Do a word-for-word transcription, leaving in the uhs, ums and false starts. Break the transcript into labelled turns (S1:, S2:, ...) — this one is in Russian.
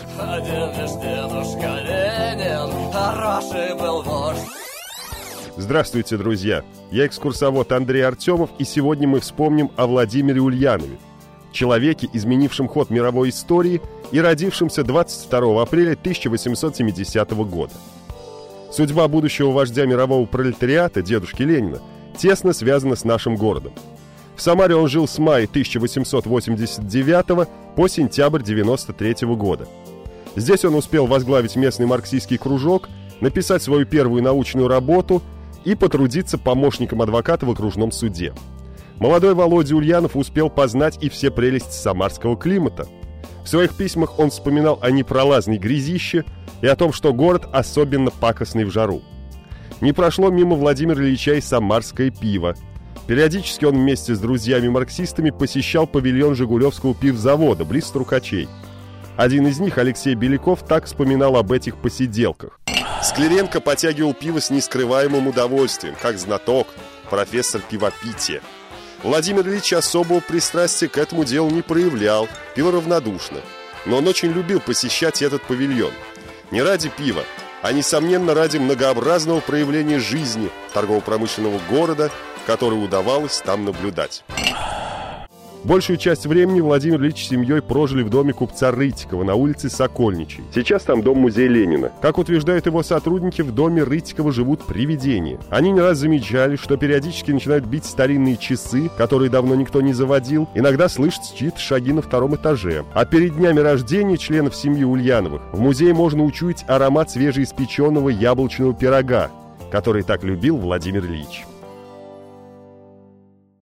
S1: Один лишь дедушка Ленин, хороший был вождь.
S2: Здравствуйте, друзья! Я экскурсовод Андрей Артемов, и сегодня мы вспомним о Владимире Ульянове, человеке, изменившем ход мировой истории и родившемся двадцать второго апреля тысяча восемьсот семидесятого года. Судьба будущего вождя мирового пролетариата, дедушки Ленина, тесно связана с нашим городом. В Самаре он жил с мая тысяча восемьсот восемьдесят девятого по сентябрь девяносто третьего года. Здесь он успел возглавить местный марксистский кружок, написать свою первую научную работу и потрудиться помощником адвоката в окружном суде. Молодой Володя Ульянов успел познать и все прелести самарского климата. В своих письмах он вспоминал о непролазной грязище и о том, что город особенно пакостный в жару. Не прошло мимо Владимира Ильича и самарское пиво. Периодически он вместе с друзьями-марксистами посещал павильон Жигулевского пивзавода близ Струкачей. Один из них, Алексей Беляков, так вспоминал об этих посиделках. Скляренко потягивал пиво с нескрываемым удовольствием, как знаток, профессор пивопития. Владимир Ильич особого пристрастия к этому делу не проявлял, пил равнодушно. Но он очень любил посещать этот павильон. Не ради пива, а, несомненно, ради многообразного проявления жизни торгово-промышленного города, которое удавалось там наблюдать. Большую часть времени Владимир Ильич с семьей прожили в доме купца Рытикова на улице Сокольничей. Сейчас там дом-музей Ленина. Как утверждают его сотрудники, в доме Рытикова живут привидения. Они не раз замечали, что периодически начинают бить старинные часы, которые давно никто не заводил. Иногда слышатся чьи-то шаги на втором этаже. А перед днями рождения членов семьи Ульяновых в музее можно учуять аромат свежеиспеченного яблочного пирога, который так любил Владимир Ильич.